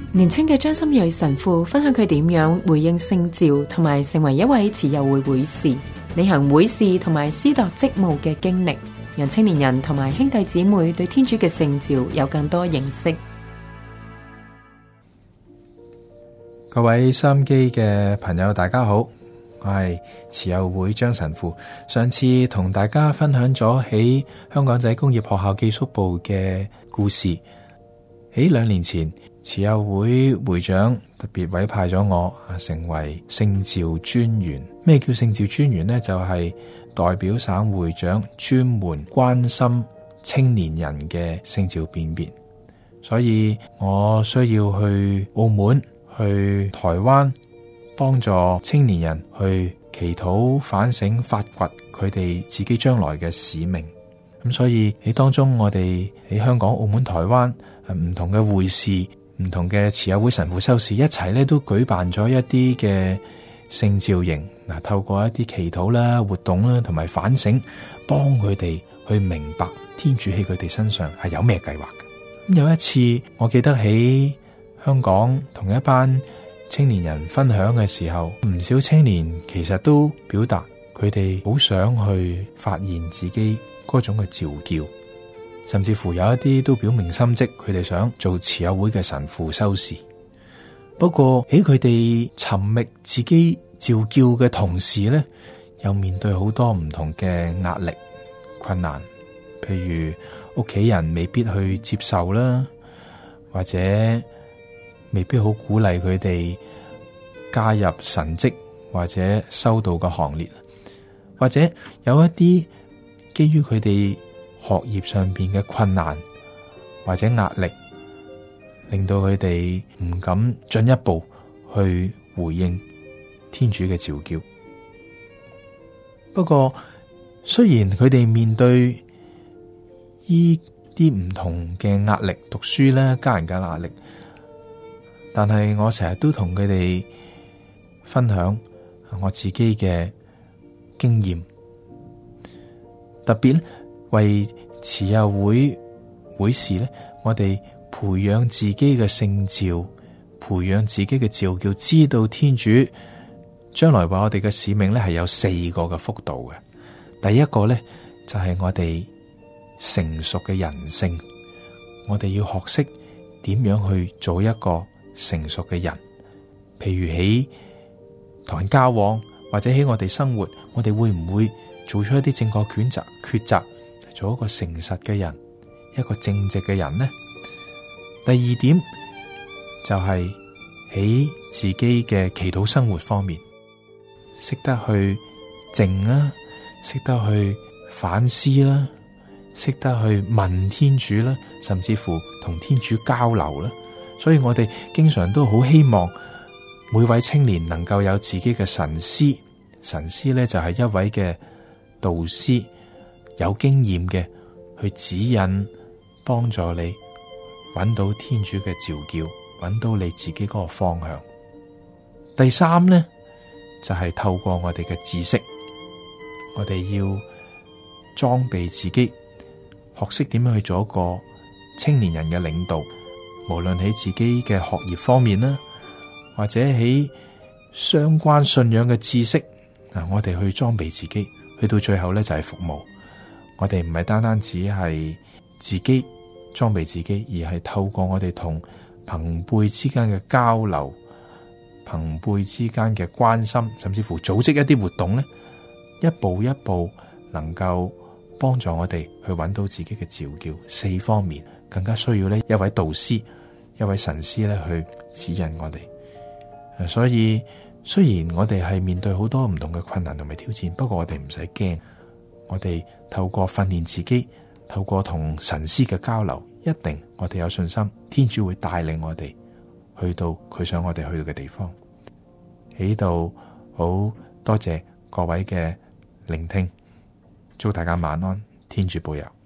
年輕嘅張心銳神父分享佢點樣回應聖召同埋成為一位慈幼會會士，履行會士同埋司鐸職務嘅經歷，讓青年人同埋兄弟姊妹對天主嘅聖召有更多認識。 各位收音機嘅朋友大家好，我係慈幼會張神父。上次同大家分享咗喺香港仔工業學校寄宿部嘅故事。喺2年前，慈幼會會長特別委派咗我成為聖召專員。咩叫聖召專員呢？就係代表省會長專門關心青年人嘅聖召辨別。所以我需要去澳門、去台灣，幫助青年人去祈禱、反省、發掘佢哋自己將來嘅使命。咁所以喺當中，我哋喺香港、澳門、台灣唔同嘅會士、唔同嘅慈幼會神父、修士一齊咧，都舉辦咗一啲嘅聖召營。嗱，透過一啲祈禱啦、活動啦，同埋反省，幫佢哋去明白天主喺佢哋身上係有咩計劃嘅。咁有一次，我記得喺香港同一班青年人分享嘅時候，唔少青年其實都表達佢哋好想去發現自己嗰種嘅召叫。甚至乎有一啲都表明心跡，佢哋想做慈幼會嘅神父修士。不過喺佢哋尋覓自己召叫嘅同時呢，又面對好多唔同嘅壓力、困難，譬如屋企人未必去接受啦，或者未必好鼓勵佢哋加入神職或者修道嘅行列，或者有一啲基於佢哋學業上邊嘅困難或者壓力，令到佢哋唔敢進一步去回應天主嘅召叫。不過雖然佢哋面對呢啲唔同嘅壓力，讀書啦、家人嘅壓力，但係我成日都同佢哋分享我自己嘅經驗，特別為慈幼會會士咧，我哋培養自己嘅聖召，培養自己嘅召叫，知道天主將來話我哋嘅使命咧係有4個嘅幅度嘅。第一個咧就係我哋成熟嘅人性，我哋要學識點樣去做一個成熟嘅人。譬如喺同人交往或者喺我哋生活，我哋會唔會做出一啲正確抉擇，做一個誠實嘅人，一個正直嘅人呢？第二點就係喺自己嘅祈禱生活方面，識得去靜啦，識得去反思啦，識得去問天主啦，甚至乎同天主交流啦。所以我哋經常都好希望每位青年能夠有自己嘅神師。神師咧就係一位嘅導師，有經驗嘅去指引幫助你揾到天主嘅召叫，揾到你自己嗰個方向。第三呢就係透過我哋嘅知識，我哋要裝備自己，學識點樣去做一個青年人嘅領導，無論喺自己嘅學業方面啦，或者喺相關信仰嘅知識，我哋去裝備自己，去到最後咧就係服務。我哋唔係單單只係自己裝備自己，而係透過我哋同朋輩之間嘅交流、朋輩之間嘅關心，甚至乎組織一啲活動咧，一步一步能夠幫助我哋去揾到自己嘅召叫。4方面更加需要呢一位導師、一位神師咧去指引我哋。所以雖然我哋係面對好多唔同嘅困難同埋挑戰，不過我哋唔使驚，我哋透過訓練自己，透過同神師嘅交流，一定我哋有信心，天主會帶領我哋去到佢想我哋去到嘅地方。喺度好多謝各位嘅聆聽，祝大家晚安，天主保佑。